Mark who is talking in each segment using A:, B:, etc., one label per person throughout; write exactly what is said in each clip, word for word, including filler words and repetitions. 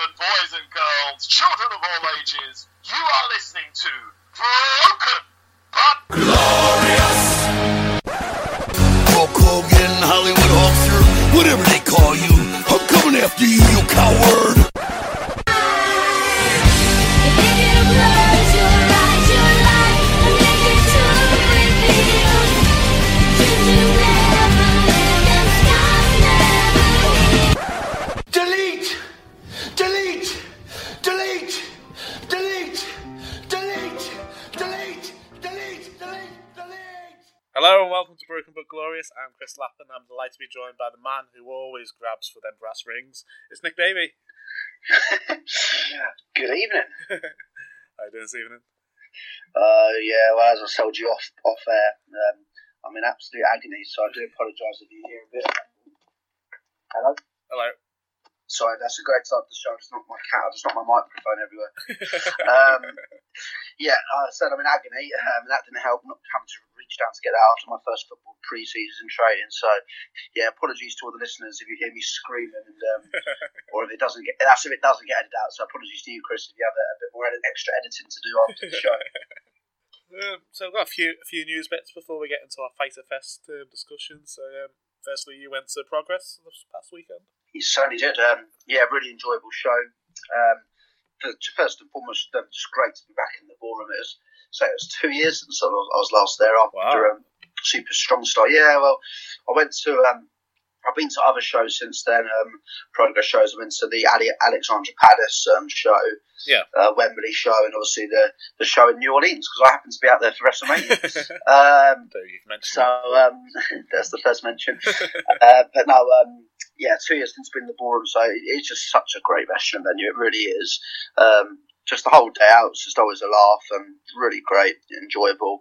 A: gentlemen, boys and girls, children of all ages, you are listening to Broken But Glorious!
B: Hulk Hogan, Hollywood Hulkster, whatever they call you, I'm coming after you, you coward! Delete! Delete! Delete! Delete! Delete! Delete! Delete! Delete! Delete!
C: Hello and welcome to Broken But Glorious. I'm Chris Lappin. I'm delighted to be joined by the man who always grabs for them brass rings. It's Nick Davey.
D: Good evening.
C: How you doing this evening?
D: Uh, yeah, well, as I told you off off air, um, I'm in absolute agony, so I do apologise if you hear a bit. Hello?
C: Hello.
D: Sorry, that's a great start to the show. It's not my cat, I just knocked my microphone everywhere. um, yeah, I said I'm in agony, um, and that didn't help, not having to reach down to get that after my first football pre-season training. So, yeah, apologies to all the listeners if you hear me screaming, and um, or if it doesn't get, that's if it doesn't get edited out. So, apologies to you, Chris, if you have a, a bit more ed- extra editing to do after the show.
C: Um, so I've got a few a few news bits before we get into our Fighter Fest um, discussion. So, um, firstly, you went to Progress this past weekend.
D: He certainly did. Um, yeah, really enjoyable show. Um, first and foremost, um, just great to be back in the ballroom. It was, so it was two years since I was, I was last there after
C: Wow.
D: um, super strong start. Yeah, well, I went to. Um, I've been to other shows since then. Um, Progress shows. I went to the Ali, Alexandra Palace um, show,
C: Yeah.
D: uh, Wembley show, and obviously the, the show in New Orleans because I happened to be out there for WrestleMania. um,
C: So you've mentioned
D: So um, that's the first mention. uh, but no, um, yeah, two years since being in the ballroom, so it, it's just such a great wrestling venue. It really is. Um, just the whole day out, it's just always a laugh and really great, enjoyable.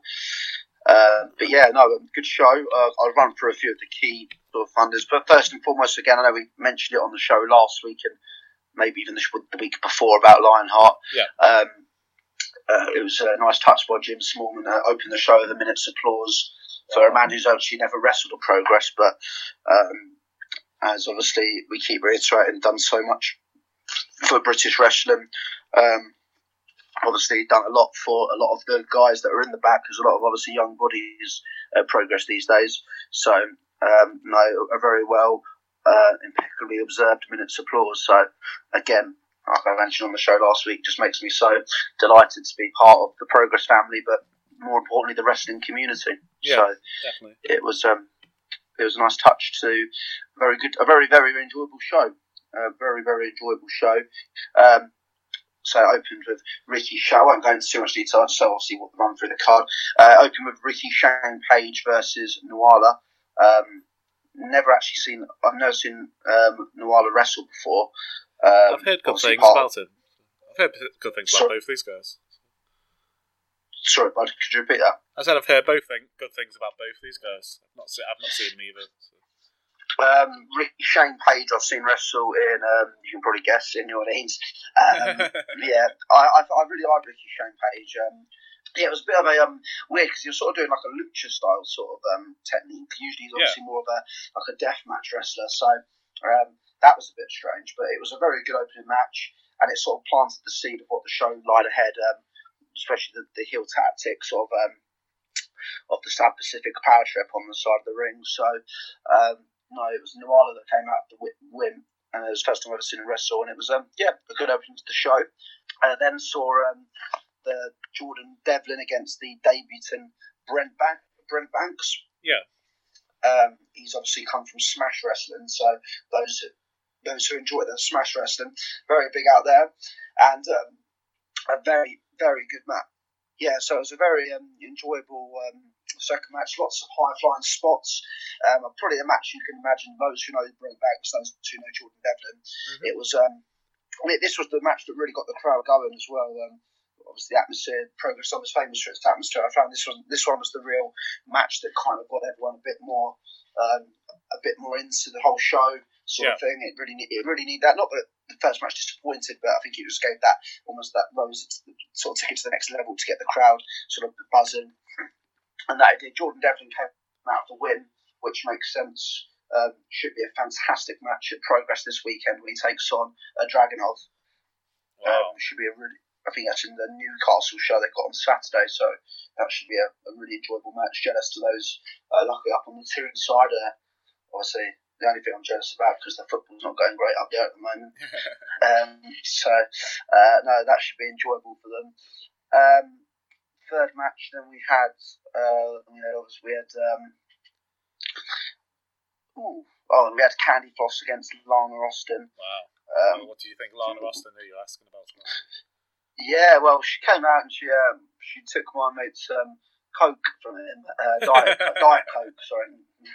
D: Uh, but yeah, no, good show. Uh, I'll run through a few of the key sort of funders. But first and foremost, again, I know we mentioned it on the show last week and maybe even the, the week before about Lionheart.
C: Yeah.
D: Um, uh, it was a nice touch by Jim Smallman. Uh, opened the show with a minute's applause for a man who's actually never wrestled or Progress, but um, as obviously we keep reiterating, done so much for British wrestling. Um, obviously done a lot for a lot of the guys that are in the back. There's a lot of obviously young bodies at Progress these days. So um, no, a very well uh, impeccably observed minute's applause. So again, like I mentioned on the show last week, just makes me so delighted to be part of the Progress family, but more importantly, the wrestling community.
C: Yeah,
D: so
C: definitely.
D: it was um, it was a nice touch to very good, a very very enjoyable show. A very very enjoyable show. Um, so it opened with Ricky Shane. I won't go into too much detail. So obviously we'll run through the card. Uh, opened with Ricky Shane Page versus Nuala. Um, never actually seen. I've never seen um, Nuala wrestle before. Um,
C: I've heard good
D: obviously
C: things
D: part-
C: about him. I've heard good things about
D: So-
C: both these guys.
D: Sorry, bud. Could you repeat that?
C: I said I've heard both thing, good things about both these guys. I've not, se- I've not seen them either. So.
D: Um, Ricky Shane Page, I've seen wrestle in, um, you can probably guess, in New Orleans. Um, yeah, I, I, I really like Ricky Shane Page. Um, yeah, it was a bit of a um, weird because you're sort of doing like a lucha style sort of um, technique. Usually he's obviously more of a like a deathmatch wrestler, so um, that was a bit strange. But it was a very good opening match, and it sort of planted the seed of what the show lied ahead, um, especially the, the heel tactics of um, of the South Pacific power trip on the side of the ring. So. Um, No, it was Nuala that came out of the win, and it was the first time I've ever seen him wrestle, and it was um yeah a good opening to the show. Uh, then saw um the Jordan Devlin against the debutant Brent Bank Brent Banks.
C: Yeah.
D: Um, he's obviously come from Smash Wrestling, so those who, those who enjoy the Smash Wrestling, very big out there, and um, a very very good match. Yeah, so it was a very um, enjoyable um, second match. Lots of high flying spots. Um, probably a match you can imagine. Those who know Brent Banks, those who know Jordan Devlin. Mm-hmm. It was. Um, I mean, this was the match that really got the crowd going as well. Um, obviously, the atmosphere. Progress was famous for its atmosphere. I found this one. This one was the real match that kind of got everyone a bit more, um, a bit more into the whole show sort
C: yeah.
D: of thing. It really, it really needed that. Not that the first match disappointed, but I think it just gave that almost that rose, sort of took it to the next level to get the crowd sort of buzzing. And that it did. Jordan Devlin came out to win, which makes sense. Um, should be a fantastic match at Progress this weekend when he takes on uh, Dragunov.
C: Wow.
D: Um, should be a really. I think that's in the Newcastle show they got on Saturday, so that should be a, a really enjoyable match. Jealous to those uh, lucky up on the Toon side. Uh, obviously, the only thing I'm jealous about because the football's not going great up there at the moment. um, so uh, no, that should be enjoyable for them. Um, third match, then we had, uh, you know, obviously we had. Um, ooh, oh, we had Candy Floss against Lana Austin.
C: Wow.
D: Um,
C: well, what do you think, Lana Austin? Who you're asking about?
D: Yeah, well, she came out and she um, she took my mate's um, Coke from him, uh, Diet, Diet Coke, sorry,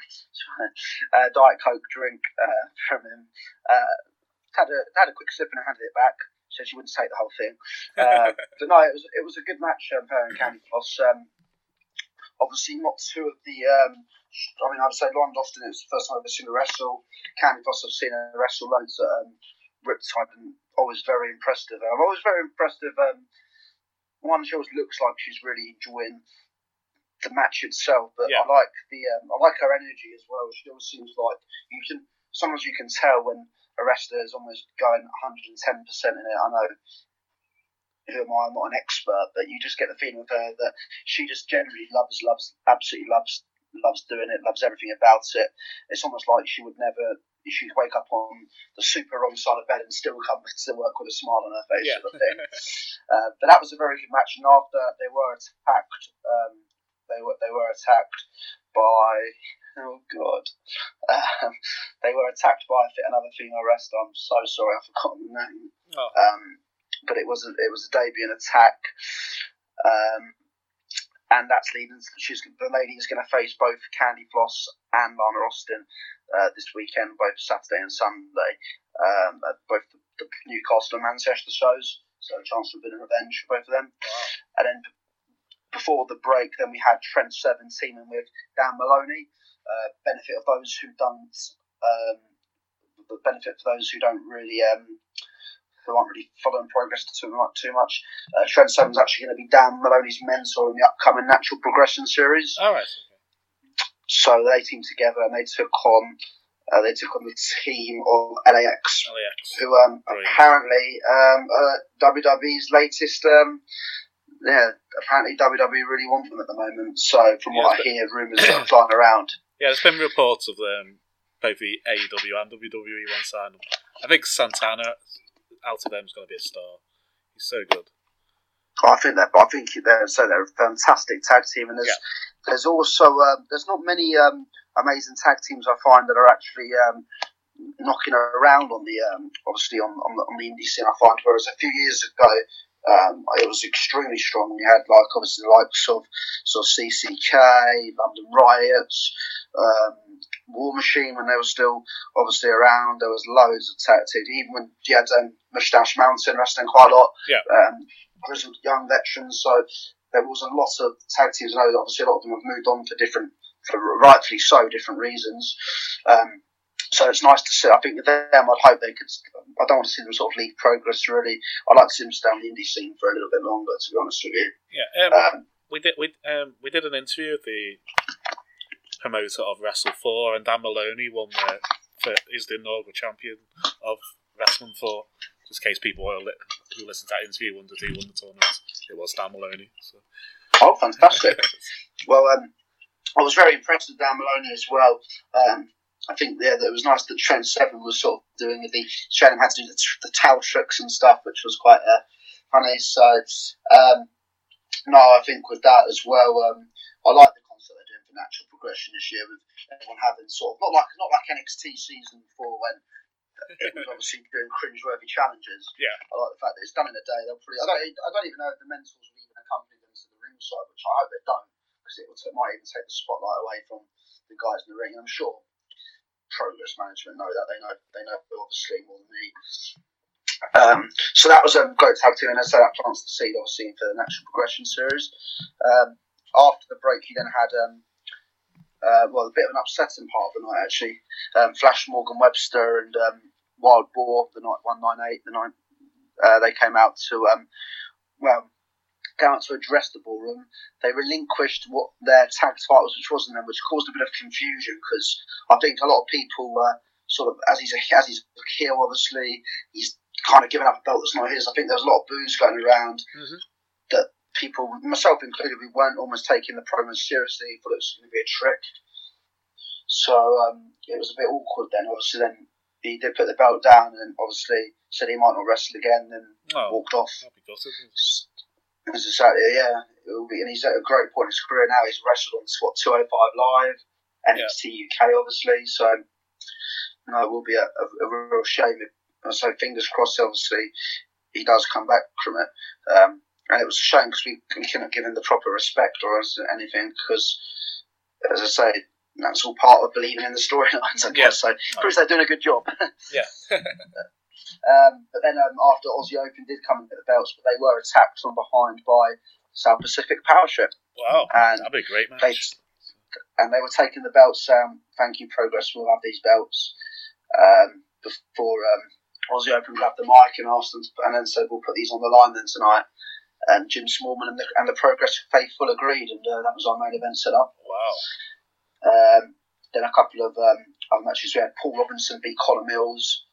D: uh, Diet Coke drink uh, from him. Uh, had a had a quick sip and handed it back. Said she wouldn't take the whole thing. Uh, but no, it was it was a good match. Um, her and Candy Floss. Um, obviously, not two of the. Um, I mean, I would say Lana Austin. It was the first time I've ever seen her wrestle. Candy Floss, I've seen her wrestle loads at um, Riptide and always very impressed with her. I'm always very impressed with um, one. She always looks like she's really enjoying the match itself, but
C: yeah.
D: I like the um, I like her energy as well. She always seems like you can sometimes you can tell when a wrestler is almost going one hundred ten percent in it. I know who am I? I'm not an expert, but you just get the feeling with her that she just generally loves, loves, absolutely loves, loves doing it, loves everything about it. It's almost like she would never. She'd wake up on the super wrong side of bed and still come to work with a smile on her face,
C: yeah.
D: sort of thing. uh, but that was a very good match, and after they were attacked, um, they were they were attacked by oh god, um, they were attacked by another female wrestler. I'm so sorry, I've forgotten the name.
C: Oh.
D: Um, but it was a, it was a debut attack, um, and that's leading. She's the lady is going to face both Candy Floss and Lana Austin. Uh, this weekend, both Saturday and Sunday, um, at both the, the Newcastle and Manchester shows. So a chance for a bit of revenge for both of them.
C: Wow.
D: And then before the break, then we had Trent Seven teaming with Dan Maloney. Uh, benefit of those who don't, um, the benefit for those who don't really, um, who aren't really following progress too much. Too much. Uh, Trent Seven's actually going to be Dan Maloney's mentor in the upcoming Natural Progression series.
C: All right.
D: So they teamed together and they took on uh, they took on the team of L A X,
C: L A X.
D: who um, apparently um, uh, W W E's latest. Um, yeah, apparently W W E really want them at the moment. So from
C: yeah,
D: what I hear, rumours are flying around.
C: Yeah, there's been reports of them, both the A E W and W W E want to sign them. I think Santana out of them is going to be a star. He's so good.
D: I think that. I think they're so they're a fantastic tag team, and there's yeah. there's also um, there's not many um, amazing tag teams I find that are actually um, knocking around on the um, obviously on on the, on the indie scene. I find whereas a few years ago um, it was extremely strong. You had like obviously the likes of sort of C C K, London Riots, um, War Machine when they were still obviously around. There was loads of tag teams. Even when you had um, Moustache Mountain wrestling quite a lot.
C: Yeah.
D: Um, grizzled young veterans, so there was a lot of tag teams. I know obviously a lot of them have moved on for different, for rightfully so, different reasons. Um, so it's nice to see. I think with them, I'd hope they could. I don't want to see them sort of leave progress. Really, I'd like to see them stay on the indie scene for a little bit longer. To be honest with you.
C: Yeah. Um, um, we did. We um, we did an interview with the promoter of Wrestle Four, and Dan Maloney won the. For, he's the inaugural champion of Wrestling Four. Just in case people who listened to that interview wondered who won the tournament, it was Dan Maloney. So.
D: Oh, fantastic! Well, um, I was very impressed with Dan Maloney as well. Um, I think yeah, it was nice that Trent Seven was sort of doing the showing him how to do the, the towel tricks and stuff, which was quite uh, funny. So, um, no, I think with that as well, um, I like the concept they're doing for Natural Progression this year, with everyone having sort of not like not like N X T season four when. It was obviously doing cringe-worthy challenges.
C: Yeah,
D: I like the fact that it's done in a day. They'll probably, I don't, I don't even know if the mentors will even accompany them to the ringside, which I hope they don't, because it will t- might even take the spotlight away from the guys in the ring. I'm sure Progress Management know that. They know, they know obviously more than me. Um, so that was a great tag team, and as I say, that plants the seed obviously for the Natural Progression series. Um, after the break, you then had. Um, Uh, well, a bit of an upsetting part of the night, actually. Um, Flash Morgan Webster and um, Wild Boar, the night one ninety-eight, the night uh, they came out to, um, well, came out to address the ballroom. They relinquished what their tag titles, which wasn't them, which caused a bit of confusion because I think a lot of people, uh, sort of, as he's a as he's a heel, obviously, he's kind of giving up a belt that's not his. I think there was a lot of boos going around
C: Mm-hmm.
D: that people, myself included, we weren't almost taking the promo seriously. Thought it was going to be a trick. So um, it was a bit awkward then. Obviously, then he did put the belt down, and then obviously said he might not wrestle again, and
C: Oh,
D: walked off.
C: that'd be gutted.
D: As I say, yeah, it will be, and he's at a great point in his career now. He's wrestled on what two oh five Live, N X T U K, obviously. So no, it will be a, a, a real shame. So fingers crossed. Obviously, he does come back from it. Um, and it was a shame because we, we couldn't give him the proper respect or anything. Because, as I say, that's all part of believing in the storylines, I guess.
C: Yeah.
D: So proves they're doing a good job.
C: Yeah.
D: Um, but then um, after Aussie Open did come and get the belts, but they were attacked from behind by South Pacific Power Trip.
C: Wow,
D: And
C: that'd be a great match.
D: They, and they were taking the belts. Um, thank you, Progress will have these belts. Um, before um, Aussie Open grabbed the mic and asked them, to, and then said, "We'll put these on the line then tonight." And Jim Smallman and the, and the Progress faithful agreed, and uh, that was our main event set up.
C: Wow.
D: Um, then a couple of um, other matches. We had Paul Robinson beat Conor Mills.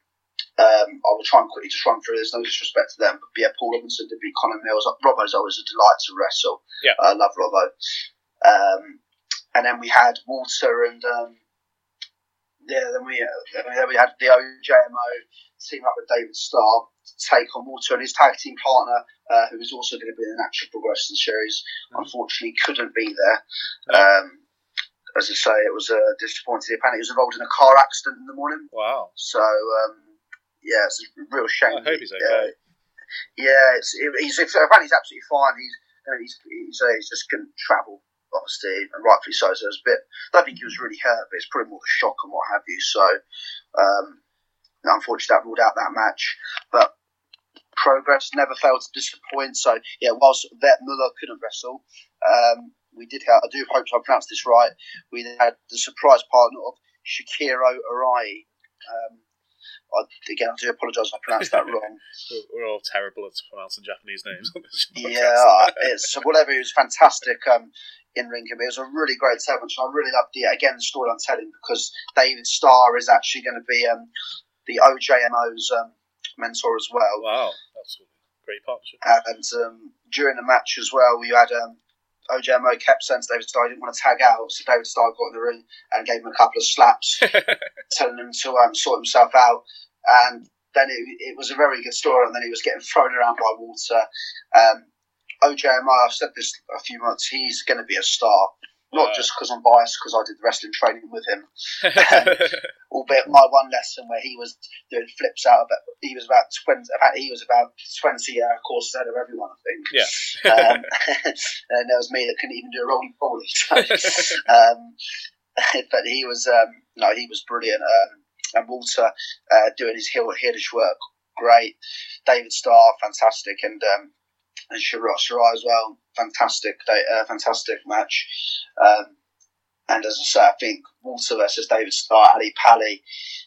D: Um, I will try and quickly just run through. There's no disrespect to them, but yeah, Paul Robinson did beat Conor Mills. Robbo's always a delight to wrestle.
C: Yeah,
D: I uh, love Robbo. Um, and then we had Walter and um, yeah, then we uh, then we had the O J M O team up with David Starr to take on Walter and his tag team partner, uh, who was also going to be in the Natural Progression series. Mm-hmm. Unfortunately, couldn't be there. No. Um, as I say, it was uh, disappointing. Apparently, he was involved in a car accident in the morning.
C: Wow.
D: So. Um, Yeah, it's a real shame.
C: I hope he's okay.
D: Uh, yeah, it's, he's apparently he's absolutely fine. He's he's he's, uh, he's just couldn't travel, obviously, and rightfully so. So it was a bit. I don't think he was really hurt, but it's probably more the shock and what have you. So, um, unfortunately, that ruled out that match. But Progress never failed to disappoint. So yeah, whilst Vet Muller couldn't wrestle, um, we did have. I do hope I pronounced this right. We had the surprise partner of Shakiro Arai. Um, I, again, I do apologise if I pronounced that wrong.
C: We're all terrible at pronouncing Japanese names on this podcast.
D: Yeah, it's whatever. It was fantastic um, in ring. It was a really great tag match. I really loved the again the story I'm telling because David Starr is actually going to be um, the O J M O's um, mentor as well.
C: Wow, that's a great partnership.
D: And um, during the match as well, we had. Um, O J M O kept saying to David Starr he didn't want to tag out, so David Starr got in the ring and gave him a couple of slaps, telling him to um, sort himself out. And then it, it was a very good story, and then he was getting thrown around by Walter. Um, O J M O, I've said this a few months, he's going to be a star. Not uh, just because I'm biased, because I did wrestling training with him. Um, albeit my one lesson where he was doing flips out of it, he was about twenty. He was about twenty uh, courses ahead of everyone, I think.
C: Yeah.
D: um, and there was me that couldn't even do a rolling poly. So, um, but he was um, no, he was brilliant. Um, and Walter uh, doing his heel heelish work, great. David Starr, fantastic, and um, and Shirai Shirai as well, fantastic, uh, fantastic match. Um, and as I say, I think Walter versus David Starr, Ali Pally,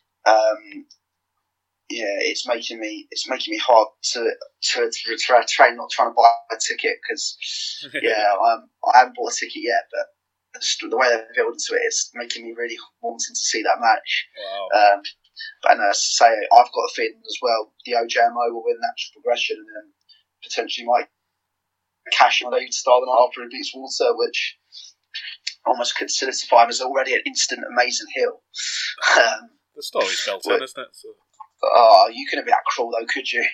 D: um, yeah, it's making me it's making me hard to to, to, to train not trying to buy a ticket because yeah, um, I haven't bought a ticket yet, but the, the way they're building to it, it's making me really wanting to see that match.
C: Wow.
D: Um, and as I say, I've got a feeling as well the O J M O will win Natural Progression and then potentially might cash in on David Starr the night after he beats Walter, which almost could solidify him as already an instant amazing heel. Um,
C: the story's built in, isn't it? So.
D: Oh, you couldn't be that cruel though, could you?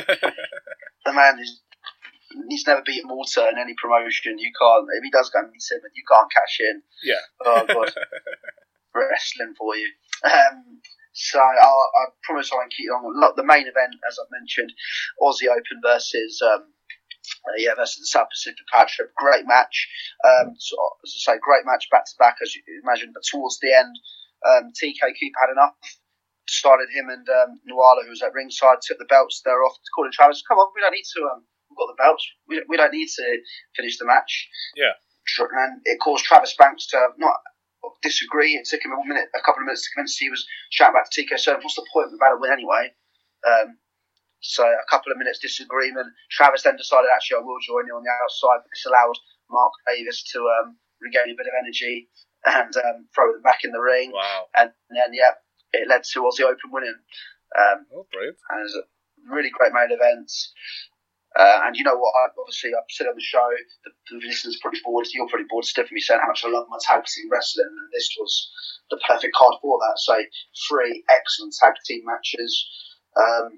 D: The man is he's never beaten Walter in any promotion. You can't. If he does go and meet him, you can't cash in.
C: Yeah.
D: Oh god, wrestling for you. Um, so I'll, I promise I won't keep it on. Look, the main event, as I've mentioned, Aussie Open versus um, uh, yeah versus the South Pacific Power Trip. Great match. Um, so, as I say, great match back to back, as you imagine. But towards the end, um, T K Cooper had enough. Started him and um, Nuala, who was at ringside, took the belts. They're off. Calling Travis, come on, we don't need to. Um, we've got the belts. We we don't need to finish the match.
C: Yeah.
D: And it caused Travis Banks to not disagree. It took him a minute, a couple of minutes to convince. He was shouting back to T K. So what's the point? We're about to win anyway. Um, so a couple of minutes disagreement. Travis then decided, actually, I will join you on the outside. But this allowed Mark Davis to um, regain a bit of energy and um, throw them back in the ring.
C: Wow.
D: And then yeah. It led to Aussie Open winning. Um,
C: oh, brilliant.
D: And as, really great main events. Uh, and you know what? I, obviously, I've said on the show, the, the listeners are probably bored. You're probably bored stiff of me saying how much I love my tag team wrestling, and this was the perfect card for that. So, three excellent tag team matches. Um,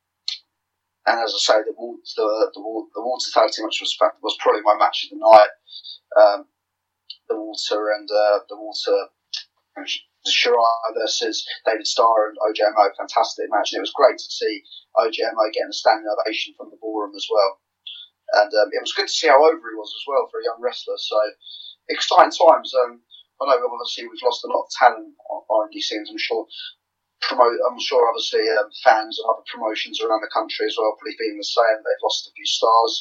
D: and as I say, the the the, the Walter tag team match was was probably my match of the night. Um, the Walter and uh, the Walter and Shirai versus David Starr and O J M O, fantastic match, and it was great to see O J M O getting a standing ovation from the ballroom as well. And um, it was good to see how over he was as well for a young wrestler. So exciting times. Um, I know obviously we've lost a lot of talent on R and D scenes. I'm sure promote. I'm sure obviously um, fans of other promotions around the country as well probably feeling the same. They've lost a few stars,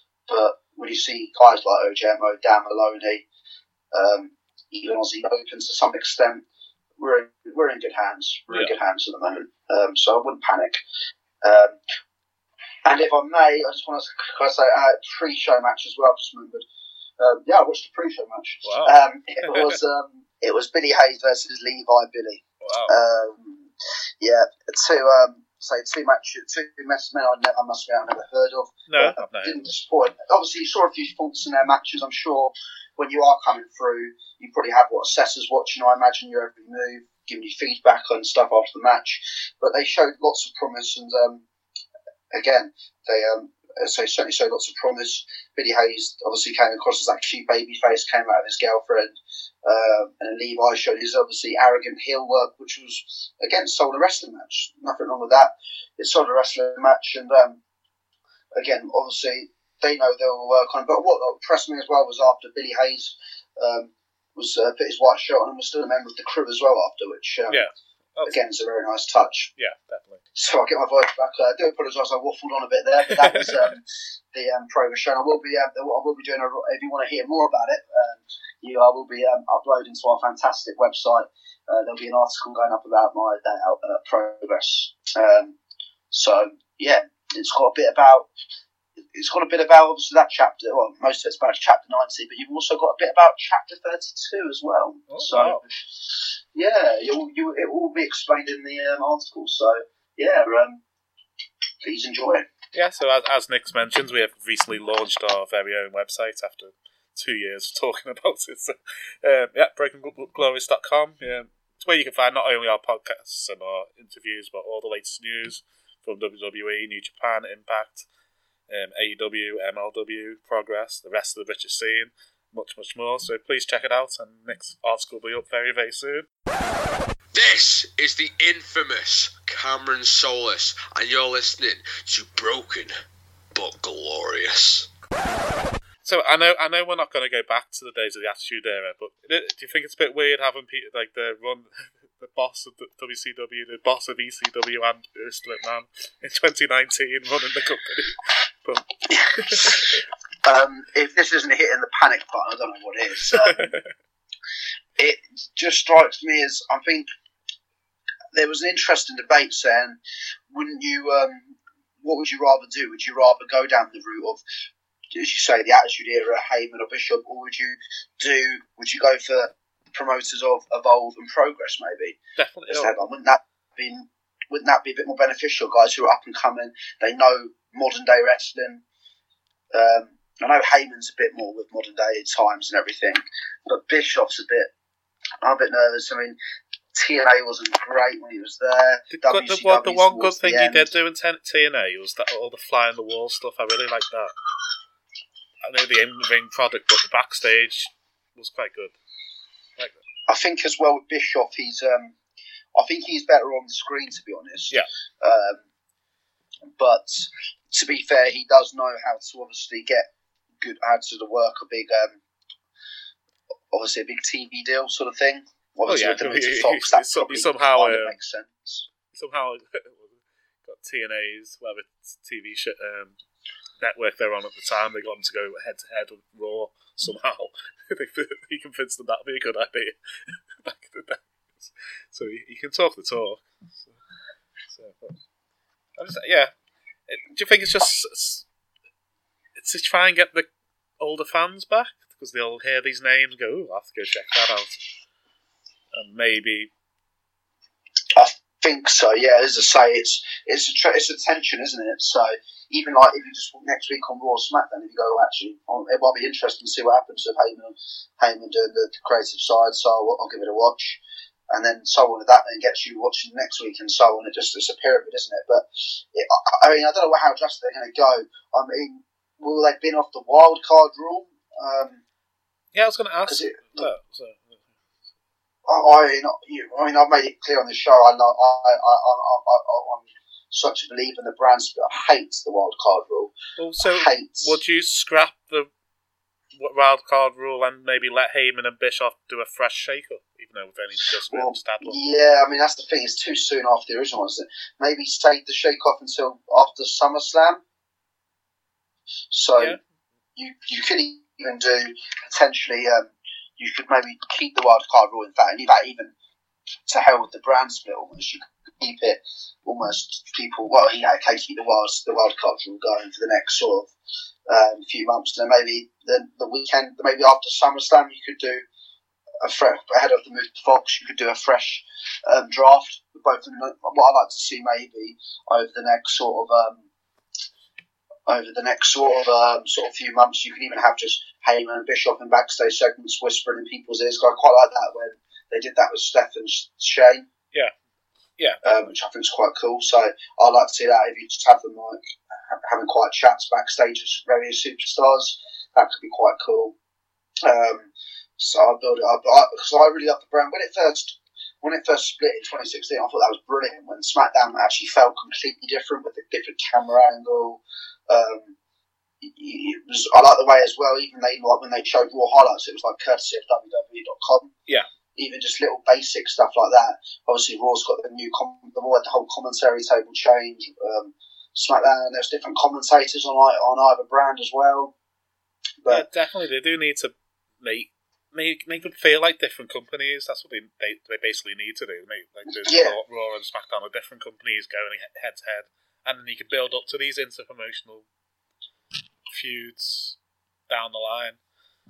D: but when you see guys like O J M O, Dan Maloney, um, even Aussie Open to some extent, we're in, we're in good hands. We're
C: yeah.
D: in good hands at the moment. Um, so I wouldn't panic. Um, and if I may, I just want to can I say uh, pre-show match as well. I've just remembered. Um, yeah, I watched the pre-show match.
C: Wow.
D: Um, it was um, it was Billy Hayes versus Levi Billy.
C: Wow.
D: Um, yeah, two um, say two matches, two men I, ne- I must admit I've never heard of.
C: No,
D: uh,
C: no.
D: Didn't disappoint. Obviously, you saw a few faults in their matches. I'm sure when you are coming through, you probably have what assessors watching. I imagine your every move, giving you feedback on stuff after the match. But they showed lots of promise, and um, again, they um, so certainly showed lots of promise. Billy Hayes obviously came across as that cute baby face, came out of his girlfriend, um, and Levi showed his obviously arrogant heel work, which was again sold a wrestling match. Nothing wrong with that. It sold a wrestling match, and um, again, obviously they know they'll work on it. But what impressed me as well was after Billy Hayes um, was uh, put his white shirt on and was still a member of the crew as well after, which um,
C: Yeah. That's,
D: again is a very nice touch.
C: yeah, definitely.
D: So I'll get my voice back. Uh, I do apologise, I waffled on a bit there, but that was um, the um, progress show. I will be, uh, I will be doing. A, if you want to hear more about it, um, you, I will be um, uploading to our fantastic website. Uh, there'll be an article going up about my day out uh, progress. Um, so yeah, it's got a bit about. It's got a bit about obviously that chapter. Well, most of it's about chapter ninety, but you've also got a bit about chapter thirty-two as well.
C: Oh,
D: so
C: wow.
D: yeah, you'll, you it will be explained in the um, article. So yeah, um, please enjoy it.
C: Yeah, so as, as Nick's mentioned, we have recently launched our very own website after two years of talking about it. So, um, yeah, breaking glories dot com. Yeah, it's where you can find not only our podcasts and our interviews, but all the latest news from W W E, New Japan, Impact, um, A E W, M L W, Progress, the rest of the British scene, much, much more. So please check it out, and Nick's article will be up very, very soon.
E: This is the infamous Cameron Solis, and you're listening to Broken but Glorious.
C: So I know, I know, we're not going to go back to the days of the Attitude Era, but do you think it's a bit weird having Peter, like the run, the boss of the W C W, the boss of E C W, and Ernst McMahon in twenty nineteen running the company? But
D: um, if this isn't hitting the panic button, I don't know what it is. Um, it just strikes me as I think there was an interesting debate saying, wouldn't you? Um, what would you rather do? Would you rather go down the route of, as you say, the Attitude Era, Heyman or Bishop, or would you do? Would you go for promoters of Evolve and Progress, maybe?
C: Definitely.
D: Instead, like, wouldn't that be? Wouldn't that be a bit more beneficial? Guys who are up and coming, they know modern day wrestling. Um, I know Heyman's a bit more with modern day times and everything, but Bischoff's a bit. I'm a bit nervous. I mean, T N A wasn't great when he was there.
C: The, the, the, one, the one good thing he did do in T N A was that all the fly on the wall stuff. I really like that. I know the in-ring product, but the backstage was quite good. Like that.
D: I think as well with Bischoff, he's um, I think he's better on the screen, to be honest.
C: Yeah.
D: Um, but to be fair, he does know how to obviously get good, how to work a big, um, obviously a big T V deal sort of thing. Obviously,
C: oh yeah,
D: with the
C: he,
D: Fox,
C: he,
D: that
C: he,
D: probably
C: somehow
D: kind of
C: uh,
D: makes sense.
C: Somehow got T N A's whatever T V sh- um, network they're on at the time. They got him to go head to head with Raw somehow. He convinced them that'd be a good idea back in the days. So he, he can talk the talk. So, so but I just, yeah. It, do you think it's just it's, it's to try and get the older fans back because they'll hear these names and go, "Ooh, I'll have to go check that out," and maybe
D: I, think so. Yeah, as I say, it's it's a tra- it's a tension, isn't it? So even like if you just next week on Raw or SmackDown, if you go actually, it might be interesting to see what happens with Heyman, Heyman doing the creative side. So I'll, I'll give it a watch, and then so on. That then gets you watching next week, and so on. It just it's a pyramid, isn't it? But it, I mean, I don't know how drastic they're going to go. I mean, will they bin off the wild card rule? Um,
C: yeah, I was going to ask.
D: It,
C: that, so.
D: I mean, I mean, I've made it clear on the show. I, I, I, I, I, I'm such a believer in the brand split. I hate the wild card rule.
C: Well, so
D: hate.
C: Would you scrap the wild card rule and maybe let Heyman and Bischoff do a fresh shake-up, even though we've only just
D: well,
C: Stadler?
D: Yeah, I mean that's the thing. It's too soon after the original one. Maybe save the shake-off until after SummerSlam. So
C: yeah.
D: you you could even do potentially. Um, You could maybe keep the wild card rule, in fact, and that even to hell with the brand split. Almost, you could keep it almost people. Well, yeah, okay, keep the wild the wild card rule going for the next sort of um, few months. Then maybe the the weekend, maybe after SummerSlam, you could do a fresh ahead of the move to Fox. You could do a fresh um, draft with both of them. What I'd like to see maybe over the next sort of. Um, Over the next sort of um, sort of few months, you can even have just Heyman and Bischoff in backstage segments whispering in people's ears. I quite like that when they did that with Steph and Shane.
C: Yeah, yeah,
D: um, which I think is quite cool. So I like to see that if you just have them like having quiet chats backstage with various superstars, that could be quite cool. Um, so I build it up because I, I really love the brand when it first. When it first split in twenty sixteen, I thought that was brilliant. When SmackDown actually felt completely different with a different camera angle, um, it was, I like the way as well. Even they like when they showed Raw highlights, it was like courtesy of W W E dot com.
C: Yeah.
D: Even just little basic stuff like that. Obviously, Raw's got the new com- the more the whole commentary table change. Um, SmackDown, there's different commentators on on either brand as well. But
C: yeah, definitely, they do need to make. Make make them feel like different companies. That's what they they, they basically need to do. Make like do
D: yeah.
C: Raw, Raw and SmackDown are different companies going head to head, and then you can build up to these inter-promotional feuds down the line.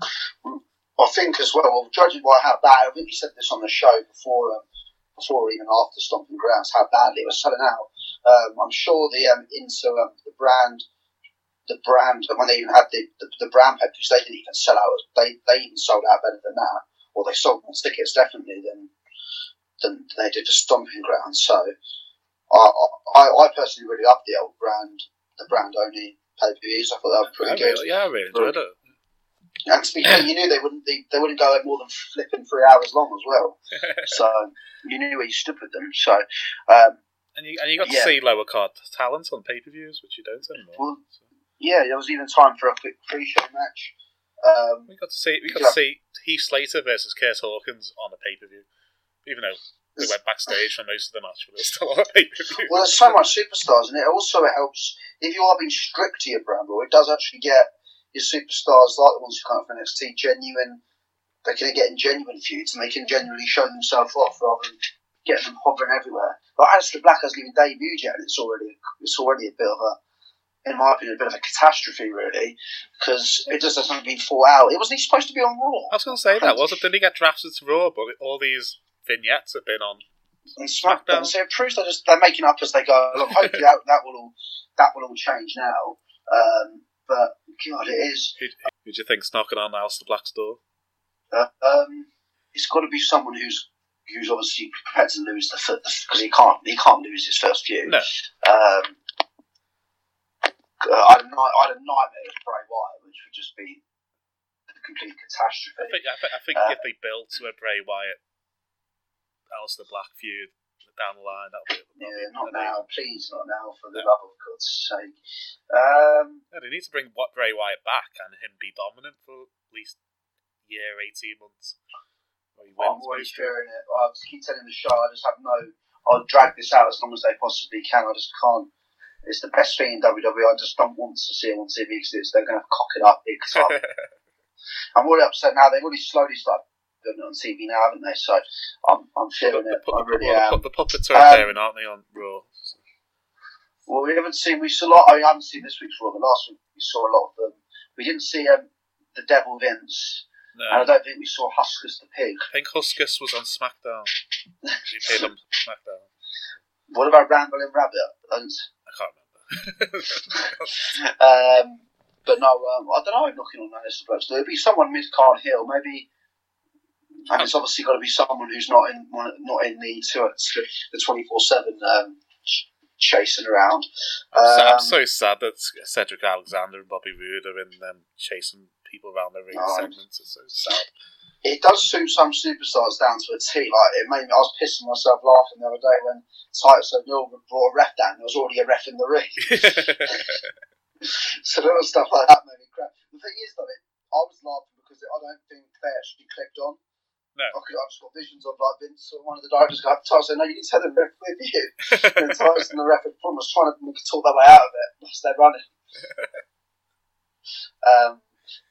D: I think as well, well, judging by how bad, I think we said this on the show before, um, before or even after Stomping Grounds, how badly it was selling out. Um, I'm sure the um, into um, the brand. The brand, when they even had the, the, the brand pay-per-views, they didn't even sell out. They they even sold out better than that, or they sold more tickets definitely than than they did for Stomping Grounds. So, I I, I personally really loved the old brand, the brand only pay-per-views. I thought that was pretty
C: I
D: good.
C: Really, yeah, I really enjoyed it.
D: And to be fair, you knew they wouldn't they, they wouldn't go more than flipping three hours long as well. So you knew where you stood with them. So. Um,
C: and you and you got
D: yeah.
C: to see lower card talent on pay-per-views, which you don't anymore.
D: Well, so. Yeah, there was even time for a quick pre-show match. Um,
C: we got to see we got
D: yeah.
C: to see Heath Slater versus Kurt Hawkins on a pay-per-view, even though they went backstage for most of the match, but it was still on a pay-per-view.
D: Well, there's so much superstars, and it also it helps if you are being strict to your brand, it does actually get your superstars like the ones who come up from N X T genuine. They can get in genuine feuds, and they can genuinely show themselves off rather than getting them hovering everywhere. But Aleister Black hasn't even debuted yet, and it's already it's already a bit of a. In my opinion, a bit of a catastrophe, really, because it just hasn't been fought out. It wasn't he supposed to be on Raw?
C: I was going to say that, wasn't? Didn't he get drafted to Raw? But all these vignettes have been on
D: and SmackDown. So it proves they're just they're making up as they go along. Hopefully, that, that will all that will all change now. Um, but God, it is.
C: Who, who do you think's knocking on Aleister Black's door?
D: Uh, um, it's got to be someone who's who's obviously prepared to lose the foot because he can't he can't lose his first feud.
C: No.
D: Um, Uh, I, had a night, I had a nightmare with Bray Wyatt, which would just be a complete catastrophe.
C: I think, I think, I think
D: uh,
C: if they built to a Bray Wyatt, Aleister Black feud down the line, that'll be. That'll
D: yeah,
C: be
D: not
C: amazing.
D: now, please, not now, for the
C: No.
D: love of God's sake. Um,
C: Yeah, they need to bring what Bray Wyatt back and him be dominant for at least a year, eighteen months. Where he
D: I'm
C: wins
D: already
C: most of it.
D: fearing it. I just keep telling the show, I just have no. I'll drag this out as long as they possibly can. I just can't. It's the best thing in W W E. I just don't want to see them on T V because they're going to cock it up big time. I'm already upset now. They've already slowly started doing it on T V now, haven't they? So I'm, I'm feeling
C: the,
D: it.
C: the,
D: I really
C: well,
D: am.
C: The, the puppets are
D: Um,
C: appearing, aren't they, on Raw? So.
D: Well, we haven't seen. We saw a lot. I, mean, I haven't seen this week's Raw. The last week we saw a lot of them. We didn't see um, the Devil Vince,
C: No.
D: and I don't think we saw Huskus the Pig.
C: I think Huskus was on SmackDown. He played on SmackDown.
D: What about Rambling Rabbit? And,
C: I can't remember.
D: um, but no, um, I don't know. I'm looking on that list of blokes. There'll be someone mid card Hill, maybe. And it's obviously got to be someone who's not in not in the two, the twenty-four seven um, chasing around.
C: I'm, so, I'm
D: Um,
C: so sad that Cedric Alexander and Bobby Roode are in them chasing people around the ring
D: Oh.
C: segments. It's so sad.
D: It does suit some superstars down to a T. Like it made me, I was pissing myself laughing the other day when Titus O'Neill brought a ref down. There was already a ref in the ring. So little stuff like that made me crap. The thing is, though, it, I was laughing because I don't think they actually clicked on.
C: No.
D: I could, I just got visions of like Vince or one of the directors going, Tyson, no, you need to have the ref with you. And Tyson and the ref was trying to make a talk their way out of it whilst they're running. um,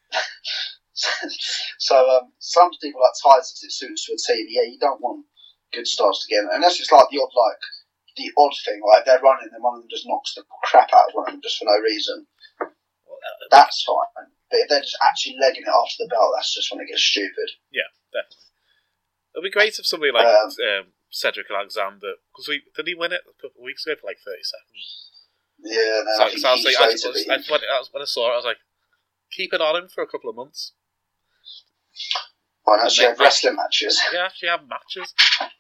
D: so um, some people like Tyson, it suits to a team. Yeah, you don't want good stars to get in. Unless it's like the odd, like, the odd thing, like they're running and one of them just knocks the crap out of one of them just for no reason. That's fine. But if they're just actually legging it after the belt, that's just when it gets stupid.
C: Yeah, definitely. It'd be great if somebody like
D: Um,
C: um, Cedric Alexander, because we did he win it a couple of weeks ago for like thirty seconds?
D: Yeah, no,
C: So,
D: I think
C: so I was
D: he's
C: like, I,
D: way to
C: was,
D: be-
C: I, when, I was, when I saw it, I was like, keep it on him for a couple of months.
D: Why not? So you have
C: Like-
D: wrestling matches.
C: Yeah, actually have matches.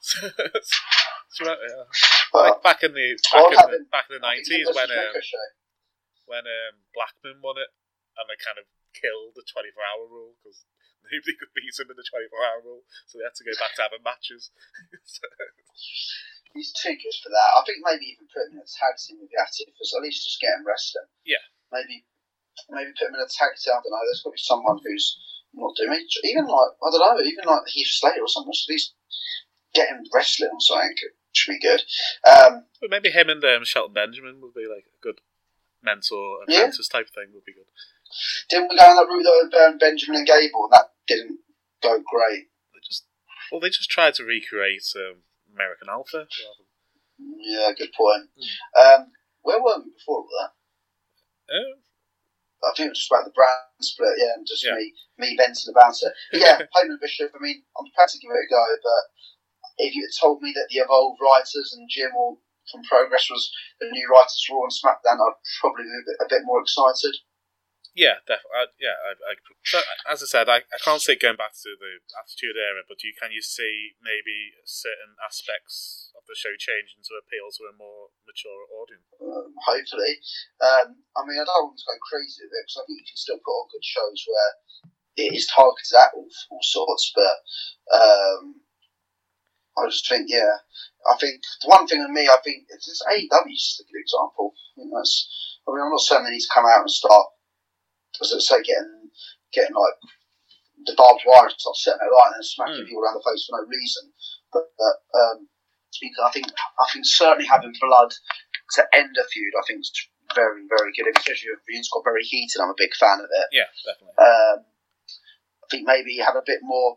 C: So, yeah.
D: But
C: Like back in the
D: Well,
C: back in the,
D: having-
C: back in the
D: I think
C: nineties
D: it was
C: when um,
D: Ricochet.
C: when um, Blackman won it and they kind of killed the twenty-four hour rule because nobody could beat him in the twenty-four hour rule, so they had to go back to having matches. So,
D: He's too good for that. I think maybe even put him in a tag team with Yati, because at least just get him wrestling.
C: Yeah.
D: Maybe maybe put him in a tag team. I don't know. There's got to be someone who's not doing it. Even like, I don't know, even like Heath Slater or something. At least get him wrestling or something. It should be good. Um,
C: but maybe him and um, Shelton Benjamin would be like a good mentor
D: Yeah.
C: apprentice type thing. Would be good.
D: didn't we go on that route though with um, Benjamin and Gable? And that didn't go great.
C: They just well, they just tried to recreate um, American Alpha. Rather.
D: Yeah, good point.
C: Mm.
D: Um, where were we before all that?
C: Um,
D: I think it was just about the brand split, yeah, and just
C: Yeah.
D: me me venting about it. But yeah, Heyman and Bishop, I mean, I'm prepared to give it a go, but if you had told me that the Evolve writers and Jim or from Progress was the new writers for Raw and SmackDown, I'd probably be a bit, a bit more excited.
C: yeah, definitely. I, yeah, I, I, so, as I said, I, I can't see it going back to the Attitude Era, but you can you see maybe certain aspects of the show changing to appeal to a more mature audience?
D: Um, hopefully. Um, I mean, I don't want to go crazy with it, because I think you can still put on good shows where it is targeted at all, all sorts, but um, I just think, yeah, I think the one thing with me, I think it's just A E W is just a good example. I think that's, I mean, I'm not saying they need to come out and start, as I say, getting, getting like the barbed wire and start setting their line and smacking
C: Mm.
D: people around the face for no reason. But uh, um, I think, I think certainly having blood to end a feud, I think is very, very good. Especially if Vince got very heated, I'm a big fan of it.
C: Yeah, definitely.
D: Um, I think maybe have a bit more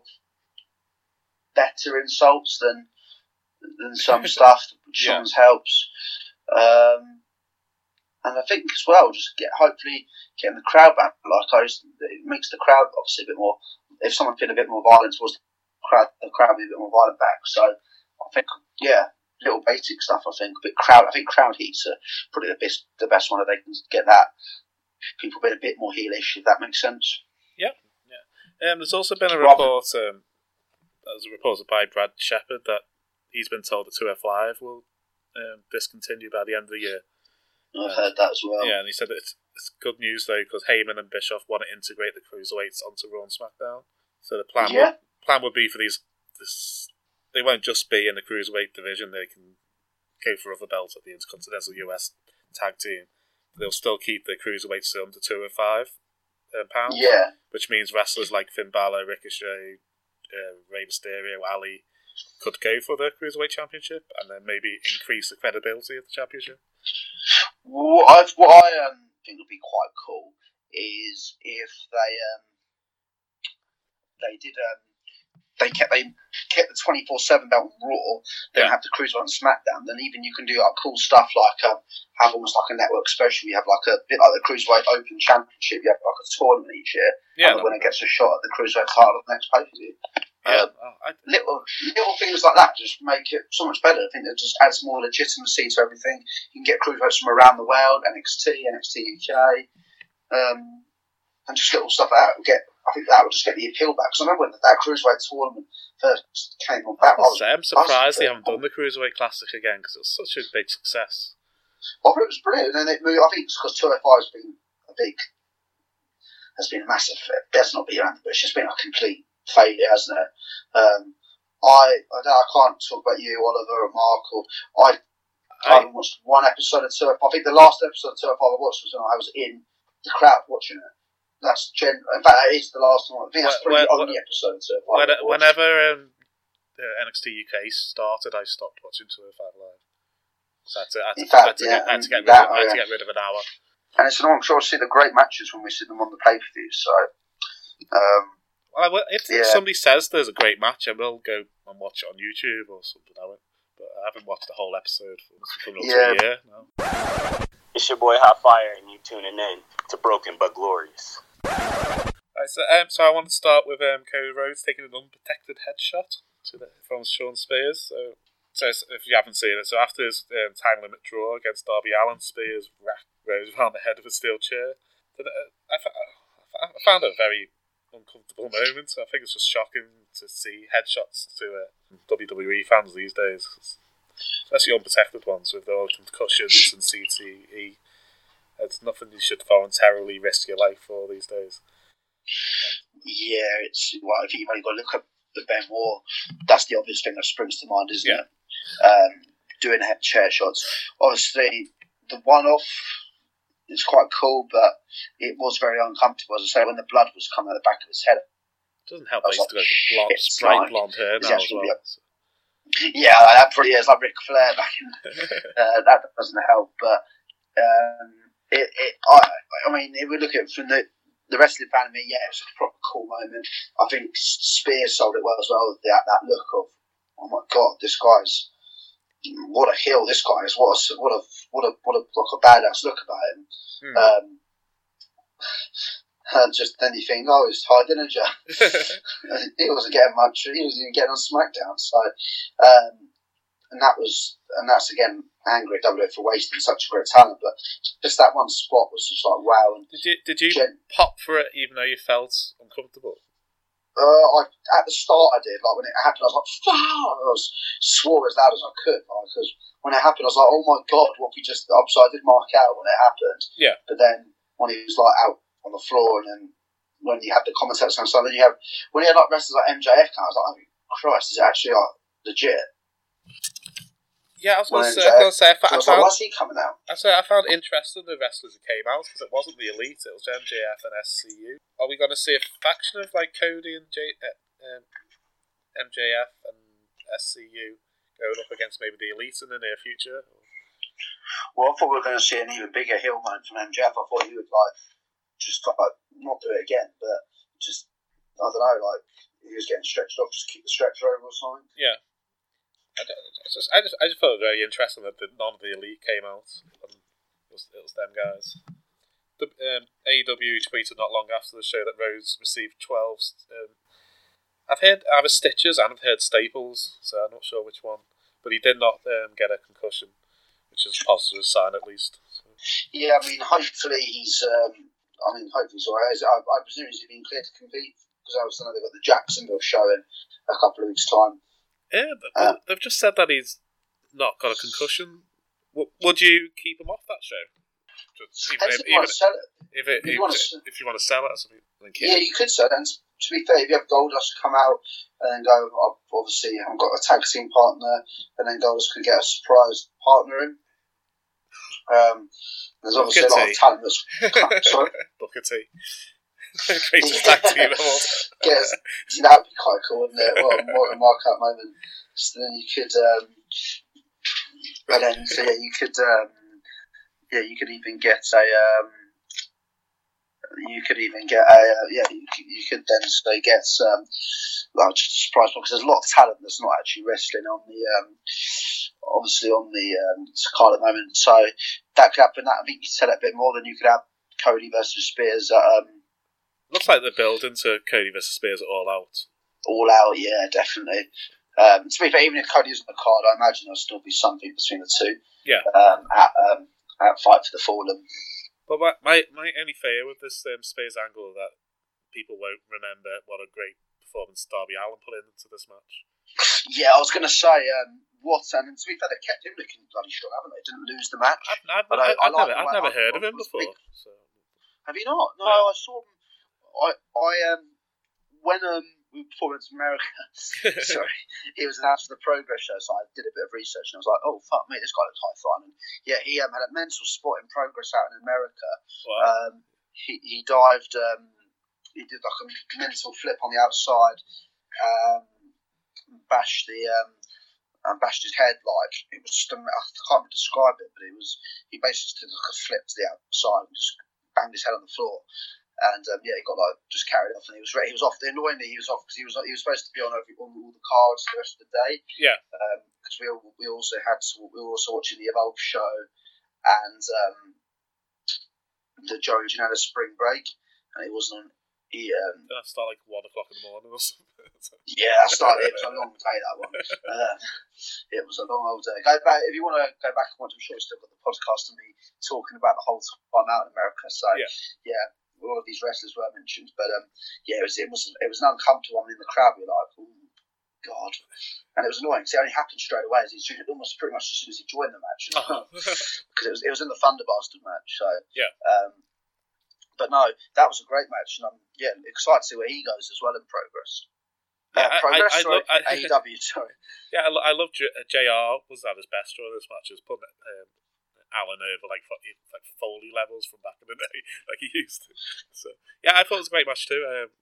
D: better insults than than some stuff, which
C: Yeah.
D: sometimes helps. Um, and I think as well, just get hopefully getting the crowd back. Like I just, it makes the crowd obviously a bit more. If someone feeling a bit more violent towards the crowd, the crowd be a bit more violent back. So I think, yeah, little basic stuff. I think, but crowd. I think crowd heats are probably the best, the best one. If they can get that, people being a bit more heelish, if that makes sense.
C: Um, there's also been a
D: Rob-
C: report, um, as reported by Brad Shepard, that he's been told that two F Live will um, discontinue by the end of the year.
D: I've heard that as well.
C: Yeah, and he said that it's, it's good news though because Heyman and Bischoff want to integrate the cruiserweights onto Raw and SmackDown. So the plan
D: Yeah.
C: would, plan would be for these. This, they won't just be in the cruiserweight division. They can go for other belts at the Intercontinental U S Tag Team. They'll still keep the cruiserweights under two or five um, pounds.
D: Yeah.
C: Which means wrestlers like Finn Balor, Ricochet, uh, Rey Mysterio, Ali could go for the Cruiserweight Championship and then maybe increase the credibility of the championship.
D: What, I've, what I um, think would be quite cool is if they um, they did um, they kept they kept the twenty-four seven belt on Raw, then
C: Yeah.
D: have the Cruiserweight on SmackDown. Then even you can do like cool stuff like um, have almost like a network special. You have like a bit like the Cruiserweight Open Championship. You have like a tournament each year,
C: Yeah,
D: and the
C: no,
D: winner gets a shot at the Cruiserweight title at the next pay per view.
C: Yeah,
D: Um,
C: oh, I,
D: little little things like that just make it so much better. I think it just adds more legitimacy to everything. You can get cruiserweights from around the world, N X T, N X T U K, um, and just little stuff like that would get. I think that would just get the appeal back. Because I remember when that cruiserweight tournament first came on back. I was,
C: I'm surprised
D: I was,
C: they haven't done the Cruiserweight Classic again because it was such a big success.
D: I thought it was brilliant, and then it moved. I think it's because two oh five has been a big, has been a massive. Let's not be around the bush. It's been a complete failure, hasn't it? Um, I I, don't, I can't talk about you, Oliver, or Mark, or I. I haven't watched one episode of two oh five. I think the last episode of two oh five I watched was when I was in the crowd watching it. That's gen. In fact, that is the last one. I think that's probably the only episode of two oh five.
C: When, whenever um, uh, N X T U K started, I stopped watching two oh five Live. So I had to, I had to,
D: fact,
C: I had to,
D: yeah,
C: get, I had to, get, rid
D: that,
C: of, I had to
D: yeah.
C: get rid of an hour.
D: And it's annoying because I see the great matches when we see them on the pay per view. So, um,
C: Well, I will, if
D: yeah.
C: somebody says there's a great match, I will go and watch it on YouTube or something. I will. But I haven't watched the whole episode for coming up
D: Yeah.
C: to a year. No.
F: It's your boy Hot Fire, and you tuning in to Broken But Glorious.
C: Right, so, um, so I want to start with um, Cody Rhodes taking an unprotected headshot to the, from Sean Spears. So, so if you haven't seen it, so after his um, time limit draw against Darby Allin, Spears wrapped Rhodes around the head of a steel chair. So, uh, I, I, I found it a very uncomfortable moment. I think it's just shocking to see headshots to uh, W W E fans these days, especially unprotected ones with all concussions and C T E. It's nothing you should voluntarily risk your life for these days.
D: yeah, it's well, if you've only got to look at the Ben Moore, that's the obvious thing that springs to mind, isn't
C: Yeah.
D: it? Um, doing head chair shots. Obviously, the one-off is quite cool, but it was very uncomfortable. As I say, when the blood was coming out the back of his head.
C: It doesn't help
D: I
C: that
D: was
C: he's got
D: like,
C: blonde,
D: shit,
C: bright
D: like,
C: blonde hair
D: is
C: now
D: he
C: as well.
D: actually Yeah, like that probably is like Ric Flair back in. uh, that doesn't help, but um, it, it. I, I mean, if we look at it from the the wrestling fan of me, yeah, it was a proper cool moment. I think Spears sold it well as well. That that look of, oh my god, this guy's what a heel this guy is. What a what a what a what a, like a badass look about him.
C: Hmm.
D: Um, and just then you think, oh, he's high Dillinger. He wasn't getting much. He wasn't even getting on SmackDown. So, um, and that was, and that's again angry at W W E for wasting such a great talent. But just that one spot was just like wow. And
C: Did you did you
D: Gen-
C: pop for it even though you felt uncomfortable?
D: uh, I at the start I did, like when it happened, I was like, "Fuck!" I was swore as loud as I could, like, because when it happened, I was like, oh my god, what we just. So I did mark out when it happened.
C: Yeah.
D: But then when he was like out on the floor, and then when you have the commentators and stuff, then you have when you had like wrestlers like M J F, I was like, oh Christ, is it actually like legit?
C: Yeah, I was going
D: When
C: to say, I was gonna say, I,
D: So I
C: fa- I
D: was like,
C: found,
D: why's he coming out?
C: I say I found it interesting the wrestlers that came out because it wasn't the Elite, it was M J F and S C U. Are we going to see a faction of like Cody and J, uh, um, M J F and S C U going up against maybe the Elite in the near future?
D: Well, I thought we were going to see an even bigger heel moment from M J F. I thought he would like just like not do it again, but just I don't know, like he was getting stretched off, just keep the stretcher over or something.
C: Yeah. I, don't- it's just, I just I just thought it was very interesting that the, none of the Elite came out. And it was, it was them guys. The um, A E W tweeted not long after the show that Rhodes received twelve. Um, I've heard either stitches and I've heard staples, so I'm not sure which one. But he did not um, get a concussion, which is a positive sign at least. So.
D: Yeah, I mean, hopefully he's. Um, I mean, hopefully he's alright. I, I presume he's been cleared to compete because I was know they've got the Jacksonville show in a couple of weeks' time.
C: Yeah, they-
D: Uh,
C: they've just said that he's not got a concussion. W- would you keep him off that show? Just, even
D: Depends
C: if,
D: if you
C: even
D: want to sell it.
C: if, it,
D: if you
C: if,
D: wanna s-
C: if you want to sell it, or something, then keep
D: Yeah,
C: it.
D: you could sell it. And to be fair, if you have Goldust come out and then go, oh, obviously I've got a tag team partner, and then Goldust could get a surprise partner in. Um, there's obviously a lot of talent that's sorry.
C: Booker T. Greatest tag team of all time.
D: Get, see, that would be quite cool, wouldn't it? What a, what a mark-up moment. So then you could, um, and then so yeah, you could, um, yeah, you could even get a, um, you could even get a, uh, yeah, you could, you could then say get um, like just a surprise because there's a lot of talent that's not actually wrestling on the, um, obviously on the um, card at the moment. So that could happen. That I think you could sell it a bit more than you could have Cody versus Spears at. Um,
C: Looks like they're building to Cody versus Spears at All Out.
D: All Out, yeah, definitely. Um, to be fair, even if Cody isn't the card, I imagine there'll still be something between the two.
C: Yeah.
D: Um, at, um, at Fight for the Fallen.
C: But my my, my only fear with this um, Spears angle is that people won't remember what a great performance Darby Allin put into this match.
D: Yeah, I was going to say, um, what, and to be fair, they kept him looking bloody strong, haven't they? Didn't lose the match.
C: I've, I've,
D: But I-
C: I've,
D: I like
C: never,
D: the
C: I've
D: way-
C: never
D: I-
C: heard
D: I
C: of him
D: was
C: before.
D: big-
C: So.
D: Have you not? No,
C: No.
D: I saw him. I, I um, when um, we before we went to America, sorry, he was announced for the Progress show, so I did a bit of research and I was like, oh fuck me, this guy looks high flying. And yeah, he um, had a mental spot in Progress out in America.
C: Wow.
D: Um, he he dived. Um, he did like a mental flip on the outside. Um, bashed the um, and bashed his head like it was just. I can't even describe it, but it was. He basically did like a flip to the outside and just banged his head on the floor. And um, yeah, he got like just carried off, and he was he was off. Annoyingly, he was off because he was he was supposed to be on every, on all the cards the rest of the day.
C: Yeah.
D: Because um, we all, we also had to, we were also watching the Evolve show and um, the Joey Janela Spring Break, and it wasn't. He um,
C: Did that start like one o'clock in the morning or something?
D: yeah, I started. It was a long day that one. Uh, it was a long old day. Go back if you want to go back and watch. I'm sure we've still got the podcast of me talking about the whole time out in America. So
C: Yeah.
D: yeah. All of these wrestlers were mentioned, but um, yeah, it was it was it was an uncomfortable one in the crowd. We were like, oh god, and it was annoying because it only happened straight away. As he almost pretty much as soon as he joined the match, because it was it was in the Thunder Bastard match. So
C: Yeah.
D: um, but no, that was a great match, and I'm yeah excited to see where he goes as well in Progress.
C: Yeah,
D: Uh,
C: I-
D: progress,
C: I- I
D: sorry,
C: lo- I-
D: A E W, sorry.
C: Yeah, I, lo- I love J- uh, J R was at his best during this match. He was putting um, Alan over like fo- like Foley levels from back in the day, like he used to. So yeah, I thought it was a great match too. Um,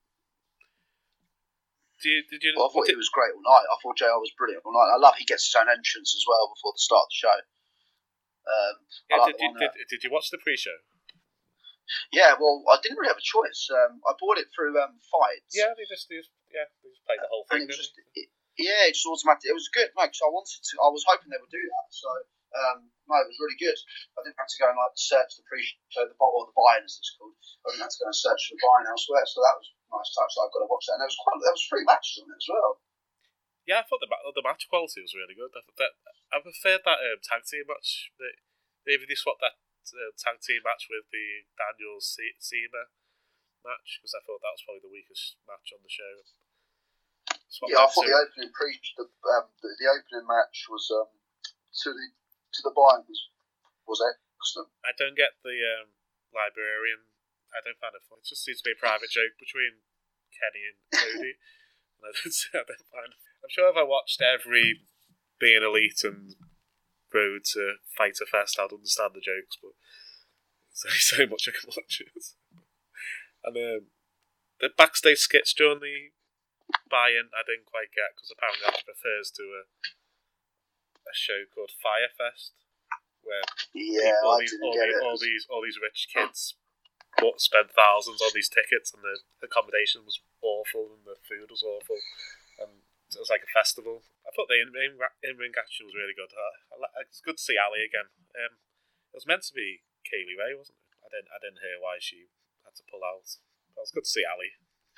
C: did you, did you?
D: Well, I thought
C: did,
D: he was great all night. I thought J R was brilliant all night. I love he gets his own entrance as well before the start of the show. Um, I
C: yeah,
D: like
C: did,
D: the
C: you,
D: one
C: did,
D: that-
C: did you watch the pre-show?
D: Yeah, well, I didn't really have a choice. Um, I bought it through um, Fights.
C: Yeah, they just, they just yeah they just played the whole thing.
D: and it was
C: didn't
D: just, it, yeah, it just automatic. It was good, no, because I wanted to. I was hoping they would do that. So um, no, it was really good. I didn't have to go and like search the pre-show, the bot or the buy-in as it's called. I didn't have to go and search for the buy-in elsewhere. So that was a nice touch. So I've got to watch that. And there was quite there was three matches on it as well.
C: Yeah, I thought the ma- the match quality was really good. I, thought that, I preferred that um, tag team match. They, maybe they swapped that uh, tag team match with the Daniel C- Cena match because I thought that was probably the weakest match on the show. Swapped
D: Yeah, I
C: them
D: thought
C: two.
D: the opening pre the, um, the the opening match was um, to the to the buy-in was was excellent.
C: I don't get the um, librarian. I don't find it fun. It just seems to be a private joke between Kenny and Cody. and I don't, I don't find it. I'm sure if I watched every Being Elite and Road to Fighter Fest, I'd understand the jokes, but there's only so much I can watch it. And um, the backstage skits during the buy-in, I didn't quite get because apparently that refers to a a show called Firefest, where
D: Yeah,
C: people, all,
D: I
C: these,
D: didn't
C: all,
D: get
C: these,
D: it.
C: all these all these rich kids bought, spent thousands on these tickets, and the accommodation was awful, and the food was awful, and it was like a festival. I thought the in in, in ring action was really good. I, I, li- it's good to see Ali again. Um, it was meant to be Kaylee Ray, wasn't it? I didn't I didn't hear why she had to pull out. But it was good to see Ali.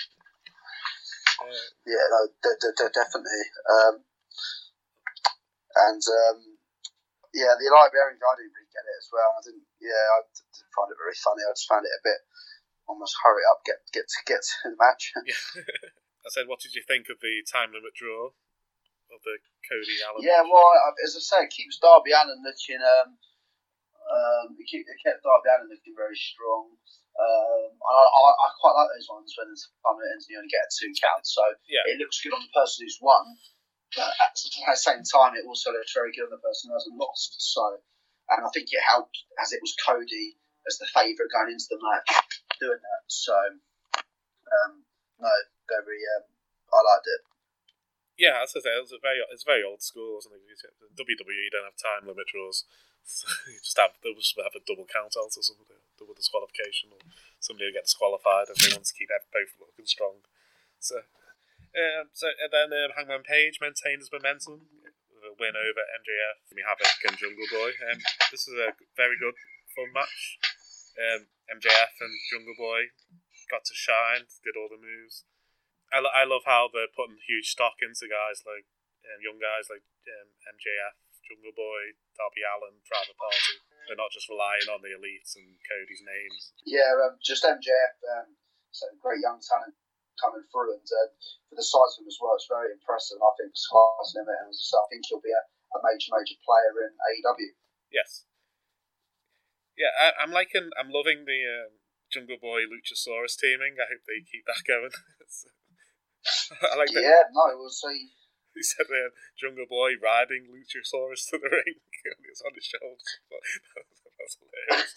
C: Uh,
D: Yeah, no, de- de- de- definitely. Um, and um, yeah, the librarian, I didn't really get it as well. I didn't. Yeah, I d- didn't find it very funny. I just found it a bit almost hurry up, get get to get to the match.
C: yeah. I said, what did you think of the time limit draw of the Cody Allen?
D: Yeah,
C: match?
D: well, I- as I say, it keeps Darby Allin looking. Um, um, it, keep, it kept Darby Allin looking very strong. Um, I, I, I quite like those ones when it's time it ends and you only get a two count. So
C: Yeah.
D: it looks good on the person who's won, but at the same time, it also looks very good on the person who hasn't lost. So, and I think it helped as it was Cody as the favourite going into the match doing that. So, um, no, very. Um, I liked it.
C: Yeah, as I say, it was a very it's very old school, wasn't it? W W E don't have time limit draws. So you just have they'll just have a double count out or something, double disqualification, or somebody will get disqualified if they want to keep both looking strong. So, um, so and then um, Hangman Page maintained his momentum with a win over M J F, Jimmy Havoc, and Jungle Boy. Um, this is a very good, fun match. Um, M J F and Jungle Boy got to shine, did all the moves. I, lo- I love how they're putting huge stock into guys like um, young guys like um, M J F, Jungle Boy, Darby Allin, Private Party. They're not just relying on the elites and Cody's names.
D: Yeah, um, just M J F, um, so great young talent coming through, and uh, for the size of him as well, it's very impressive. And I think sky's the limit, and so I think he'll be a, a major, major player in A E W.
C: Yes. Yeah, I, I'm liking, I'm loving the um, Jungle Boy Luchasaurus teaming. I hope they keep that going. I like that.
D: Yeah, no, we'll see.
C: He said uh, Jungle Boy riding Luchasaurus to the ring and he was on his shoulders. That's hilarious.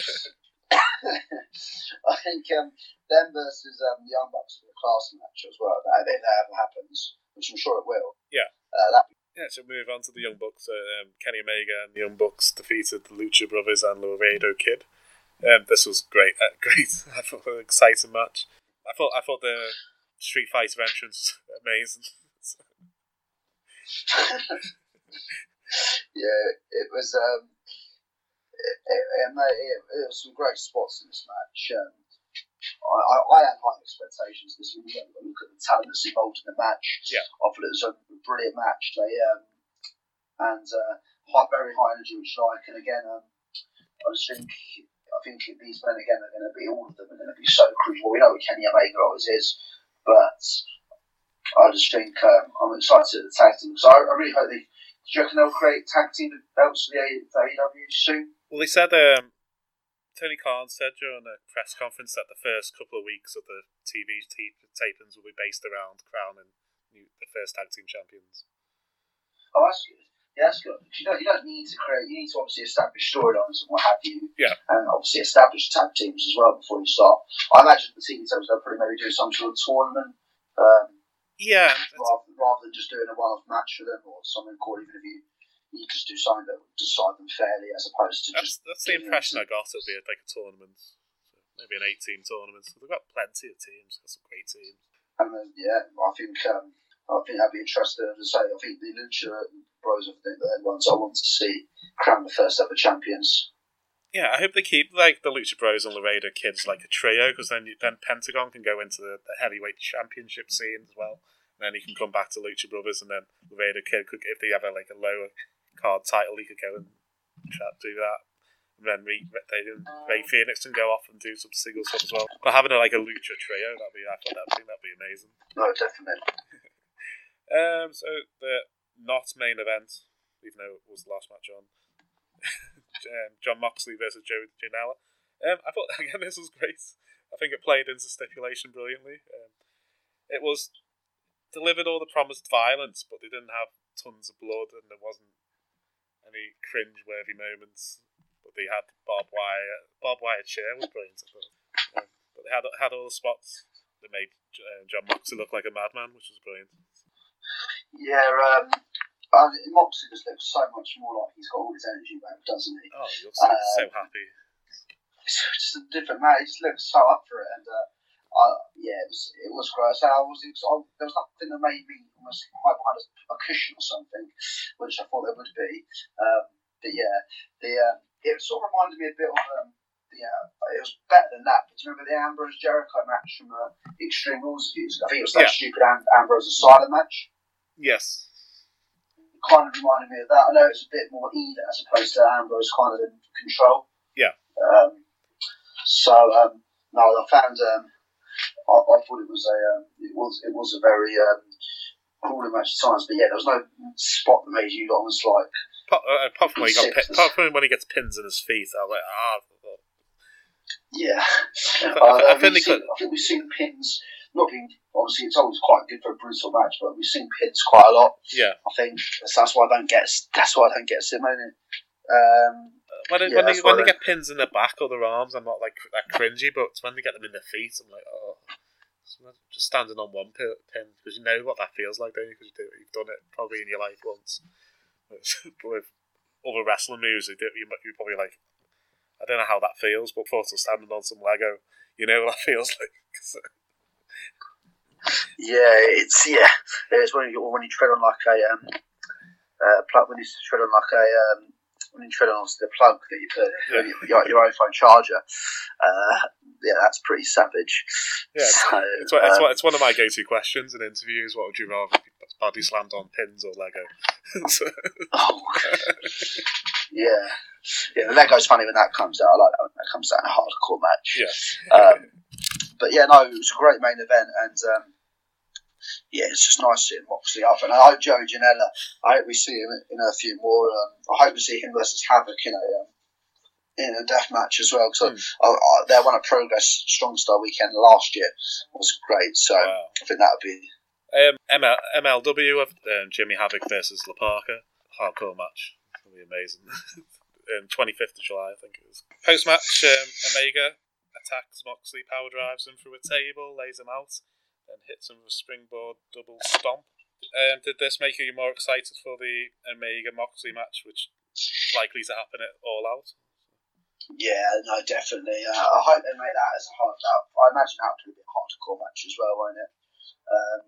D: I think um, them versus um, the Young Bucks will be a class match as well. That if that ever happens, which I'm sure it will.
C: Yeah.
D: Uh, that
C: Yeah, so move on to the Young Bucks. Uh, um, Kenny Omega and the Young Bucks defeated the Lucha Brothers and Laredo Kid. Um, this was great. Uh, great. I thought it was an exciting match. I thought I thought the Street Fighter entrance was amazing.
D: Yeah, it was. Um, it, it, it, it, it was some great spots in this match. Um, I, I, I had high expectations this week. Look at the talent that's involved in the match.
C: Yeah,
D: I thought it was a brilliant match. They um, and uh, high, very high energy, which I like. And again, um, I just think I think these men again are going to be all of them are going to be so crucial. We know what Kenny Omega always is, but I just think um, I'm excited at the tag team. So I, I really hope they. Do you reckon they'll create tag team belts for the A E W soon?
C: Well, they said um, Tony Khan said during a press conference that the first couple of weeks of the T V t- tapings will be based around crowning new, the first tag team champions.
D: Oh, that's good. Yeah, that's good. You don't, you don't need to create. You need to obviously establish storylines and what have you.
C: Yeah.
D: And obviously establish tag teams as well before you start. I imagine the T V tapes they'll probably maybe do some sort of tournament. Um,
C: Yeah,
D: rather, rather than just doing a one-off match for them or something cool, even if you, you just do something that would decide them fairly as opposed to
C: that's
D: just...
C: that's the impression I got. It'll be like a tournament, so maybe an eight-team tournament. So they've got plenty of teams, got some great teams.
D: And then, yeah, I think um, I think that'd be interesting. As I say, I think the Lucha Bros, I think they're the ones I want to see crown the first ever champions.
C: Yeah, I hope they keep like the Lucha Bros and Laredo Kids like a trio, because then then Pentagon can go into the, the heavyweight championship scene as well. And then he can come back to Lucha Brothers, and then Laredo Kid could, if they have a, like a lower card title, he could go and try to do that. And then Ray, they, Ray Phoenix can go off and do some single stuff as well. But having a, like a Lucha trio, that'd be I thought that I think that'd be amazing.
D: No, definitely.
C: um, so the not main event, even though it was the last match on. um, John Moxley versus Joe Janela. Um, I thought again this was great. I think it played into stipulation brilliantly. Um, it was delivered all the promised violence, but they didn't have tons of blood, and there wasn't any cringe-worthy moments. But they had barbed wire. Barbed wire chair was brilliant. I thought. Um, but they had had all the spots that made uh, John Moxley look like a madman, which was brilliant.
D: Yeah, um, uh, Moxley just looks so much more like he's got all his energy back, doesn't he?
C: Oh, you're so,
D: uh,
C: so happy.
D: It's just a different man. He just looks so up for it, and uh, uh, yeah, it was it was great. So I was, it was I, there was nothing that made me almost hide behind a, a cushion or something, which I thought there would be. Um, but yeah, the uh, it sort of reminded me a bit of um, the uh, it was better than that. But do you remember the Ambrose Jericho match from uh, Extreme Rules Views? I think it was that
C: Yeah.
D: stupid Am- Ambrose Asylum match.
C: Yes.
D: Kind of reminded me of that. I know it's a bit more even as opposed to Ambrose kind of in control.
C: Yeah.
D: Um, so um, no, I found um, I, I thought it was a um, it was it was a very um, grueling match at times, but yeah, there was no spot that made you almost like.
C: Apart, uh, apart from when he got
D: Six.
C: pin, apart from when he gets pins in his feet, I was like, ah.
D: Yeah,
C: I,
D: uh,
C: I, I,
D: I,
C: think they
D: think seen,
C: could.
D: I think we've seen pins. Not being obviously, it's always quite good for a brutal match, but we've seen pins quite a lot.
C: Yeah.
D: I think so that's why I don't get. That's why I don't get Simone. Um,
C: When, it,
D: Yeah,
C: when they
D: that's
C: when
D: why
C: they
D: I-
C: get pins in their back or their arms, I'm not like that cringy. But when they get them in their feet, I'm like, oh, just standing on one pin because you know what that feels like, don't you? Because you do, you've done it probably in your life once. But with other wrestling moves, you, do, you you probably like, I don't know how that feels, but for standing on some Lego, you know what that feels like.
D: Yeah, it's yeah. It's when you when you tread on like a um, uh, plug when you tread on like a um, when you tread on the plug that you put
C: Yeah.
D: your, your iPhone charger. Uh, yeah, that's pretty savage.
C: Yeah, it's,
D: so,
C: it's, one- it's,
D: um,
C: one- it's one of my go-to questions in interviews. What would you rather be body slammed on pins or Lego? So-
D: oh, yeah, yeah. The Lego's funny when that comes out. I like that when that comes out in a hardcore match.
C: yeah.
D: Um, but yeah, no, it was a great main event, and um, yeah, it's just nice seeing Moxley up. And I hope Joey Janela, I hope we see him in a few more. Um, I hope we see him versus Havoc in a um, in a death match as well. Because
C: Mm.
D: I, I, their one at Progress Strong Style weekend last year was great. So
C: Wow.
D: I think that would be.
C: Um, M L, M L W of um, Jimmy Havoc versus La Parka. Hardcore match. It'll be amazing. um, twenty-fifth of July, I think it is. Post-match, um, Omega attacks Moxley, power drives him through a table, lays him out, then hits him with a springboard double stomp. Um, did this make you more excited for the Omega-Moxley match, which is likely to happen at All Out?
D: Yeah, no, definitely. Uh, I hope they make that as a hard. I imagine that would be a hardcore match as well, won't it? Um,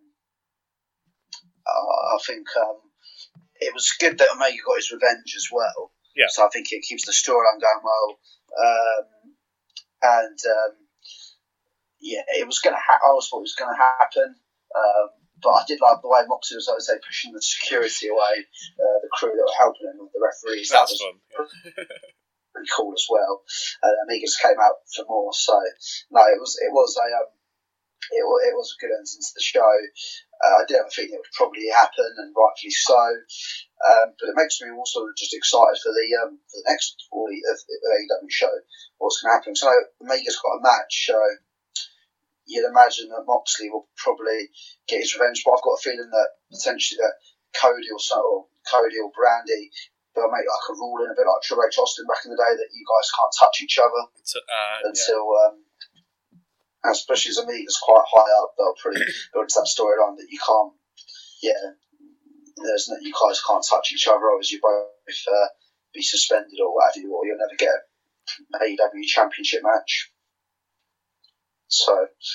D: I, I think um, it was good that Omega got his revenge as well.
C: Yeah.
D: So I think it keeps the storyline going well. Um, and um, yeah, it was going to. Ha- I always thought it was going to happen. Um, but I did like the way Moxley was, I would say, pushing the security away, uh, the crew that were helping him with the referees.
C: That's
D: that was
C: fun. Yeah.
D: pretty cool as well. And Amigas came out for more. So no, it was it was a um, it, wa- it was a good ending to the show. Uh, I did have a feeling it would probably happen, and rightfully so. Um, but it makes me also just excited for the um, for the next all the uh, A E W show. What's going to happen? So Omega's got a match. So you'd imagine that Moxley will probably get his revenge. But I've got a feeling that potentially that Cody or so, or Cody or Brandy, they'll make like a rule in a bit like Triple H Austin back in the day that you guys can't touch each other
C: So, uh,
D: until, um, and especially as Amiga's quite high up, they'll pretty go into that storyline that you can't, yeah, there's no, you guys can't touch each other, or as you both uh, be suspended or whatever, or you'll never get an A E W Championship match. So,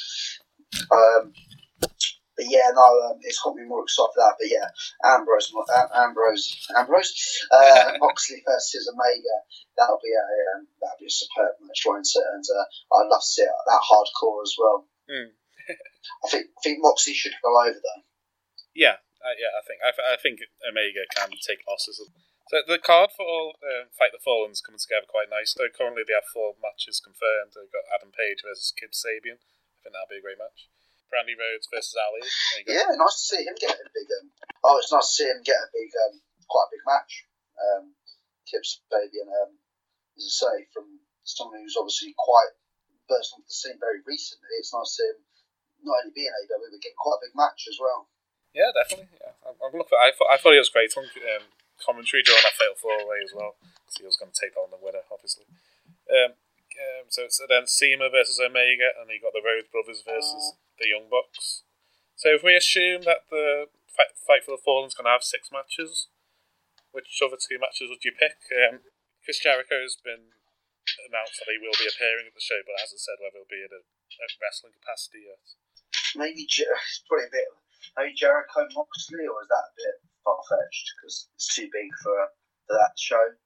D: um, but yeah, no, um, it's got me more excited for that. But yeah, Ambrose, Am- Ambrose, Ambrose, uh, Moxley versus Omega. That'll be a um, that'll be a superb match, won't it? And uh, I'd love to see it that hardcore as well.
C: Mm.
D: I think think Moxley should go over though.
C: Yeah, uh, yeah, I think I, th- I think Omega can take losses. So the card for all um, Fight the Fallen's coming together quite nice. Though currently they have four matches confirmed. They've got Adam Page versus Kid Sabian. I think that'll be a great match. Brandy Rhodes versus Ali. There you go.
D: Yeah, nice to see him get a big. Um, oh, it's nice to see him get a big, um, quite a big match. Um, Kip Sabian, um, as I say, from someone who's obviously quite burst onto the scene very recently. It's nice to see him not only be in A E W but get quite a big match as well.
C: Yeah, definitely. Yeah, I'm, I'm looking. I thought I thought he was great on um, commentary during that fatal four way as well, because he was going to take on the winner, obviously. Um, um, so it's then Cena versus Omega, and you got the Rhodes Brothers versus the Young Bucks. So if we assume that the Fight, Fight for the Fallen's going to have six matches, which other two matches would you pick? Um, Chris Jericho has been announced that he will be appearing at the show, but hasn't said whether he'll be in a, a wrestling capacity yet.
D: Maybe Jer- it's probably a bit. Maybe Jericho Moxley, or is that a bit far fetched because it's too big for, for that show?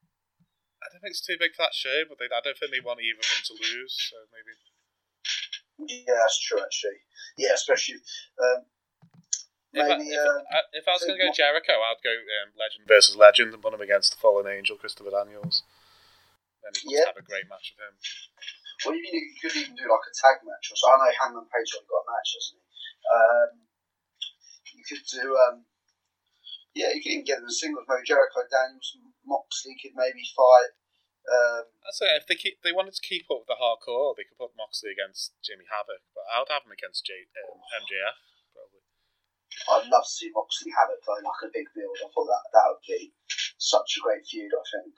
C: I don't think it's too big for that show, but they, I don't think they want either of them to lose, so maybe.
D: Yeah, that's true actually. Yeah, especially um,
C: If I,
D: maybe.
C: if,
D: uh,
C: I, if I was going to go Jericho, I'd go um, Legend versus Legend and put him against the Fallen Angel, Christopher Daniels. Then you could
D: Yeah.
C: have a great match with him.
D: Well, you, you could even do like a tag match or so. I know Hangman Page already got a match, hasn't he? Um, you could do, um, yeah, you could even get them in singles. Maybe Jericho, Daniels, Moxley could maybe fight. Um,
C: I'd say if they keep, they wanted to keep up with the hardcore, they could put Moxley against Jimmy Havoc, but I would have him against J, um, M J F, probably.
D: I'd love to see Moxley have it play like a big build. I thought that that would be such a great feud. I think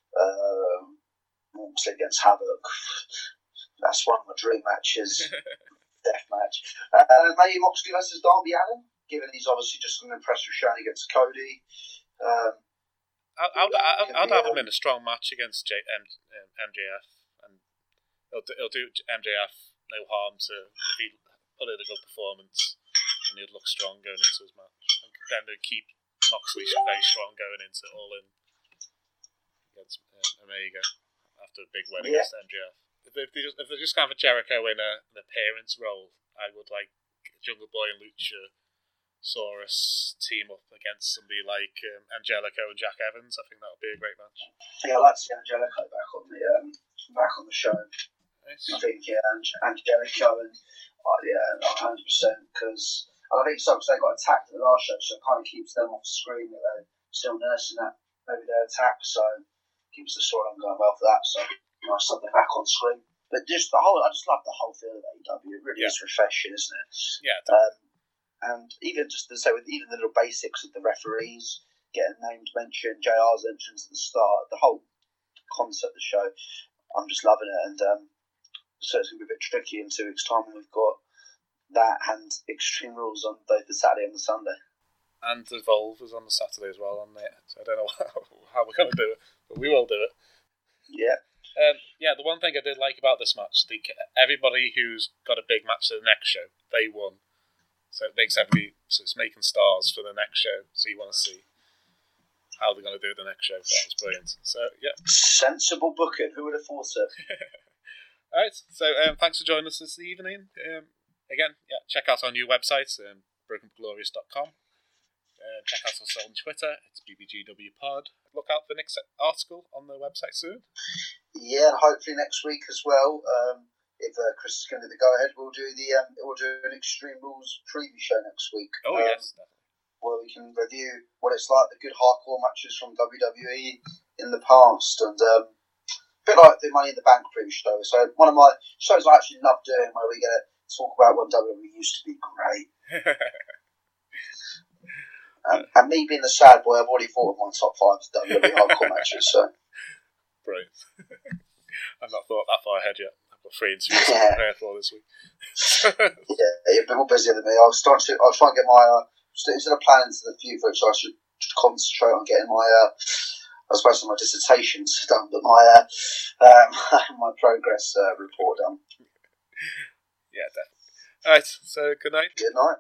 D: um, Moxley against Havoc. That's one of my dream matches. Death match. Uh, maybe Moxley versus Darby Allin, given he's obviously just an impressive showing against Cody. Um,
C: I'd, I'd, I'd,
D: could
C: I'd
D: be,
C: have him
D: um,
C: in a strong match against J, M, um, M J F, and he'll do, he'll do M J F no harm to if he put in a good performance, and he'd look strong going into his match. And then they'd keep Moxley very strong going into All In against um, Omega after a big win
D: Yeah.
C: against M J F. if they, if they just if they just have a Jericho in a, an appearance role, I would like Jungle Boy and Luchasaurus team up against somebody like um, Angelico and Jack Evans. I think that would be a great match.
D: Yeah, I'd like to see Angelico back on the um, back on the show.
C: Nice.
D: I think yeah, Ange- Angelico and uh, yeah, one hundred percent because I think so because they got attacked at the last show, so it kind of keeps them off the screen that they're still nursing that maybe their attack, so keeps the storyline going well for that. So nice to have them back on screen. But just the whole, I just love the whole feel of A E W. It really
C: Yeah.
D: is refreshing, isn't it?
C: Yeah.
D: Um, and even just to say with even the little basics of the referees getting named, mentioned, J R's entrance at the start, the whole concept of the show, I'm just loving it. And um, so it's going to be a bit tricky in two weeks' time when we've got that and Extreme Rules on both the Saturday and the Sunday.
C: And Evolve is on the Saturday as well on there. So I don't know how, how we're going to do it, but we will do it.
D: Yeah.
C: Um, yeah, the one thing I did like about this match, the, everybody who's got a big match to the next show, they won. So it makes everybody, so it's making stars for the next show. So you want to see how they're going to do it the next show. So that was brilliant. So yeah,
D: sensible booking. Who would have thought it?
C: all right. So um, thanks for joining us this evening. Um, again, yeah, check out our new website, um, broken glorious dot com. Uh, check out us on Twitter. It's B B G W Pod. Look out for the next article on the website soon.
D: Yeah, and hopefully next week as well. Um, if uh, Chris is going to do the go ahead, we'll do the um, we'll do an Extreme Rules preview show next week.
C: Oh
D: um,
C: yes, definitely.
D: Where we can review what it's like, the good hardcore matches from W W E in the past, and um, a bit like the Money in the Bank preview show. So one of my shows I actually love doing, where we get to talk about when W W E used to be great. Um, and me being the sad boy, I've already thought of my top five W W E hardcore matches. So,
C: brilliant. I've not thought that far ahead yet. I've got three interviews to
D: Yeah.
C: prepare for this week.
D: yeah, you've been more busy than me. I was trying to, I was trying to get my, uh, instead of planning to the future, which I should concentrate on getting my, uh, I was supposed to have my dissertations done, but my, uh, um, my progress uh, report done.
C: Yeah, definitely. All right. So good night.
D: Good night.